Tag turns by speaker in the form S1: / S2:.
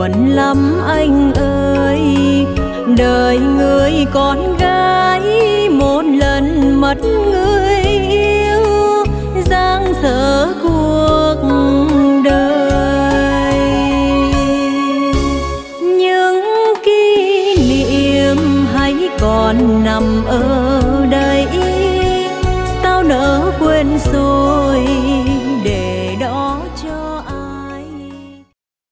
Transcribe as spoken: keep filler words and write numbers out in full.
S1: buồn lắm anh ơi, đời người con gái một lần mất người yêu, giang dở cuộc đời. Những kỷ niệm hãy còn nằm ở đây, sao nỡ quên rồi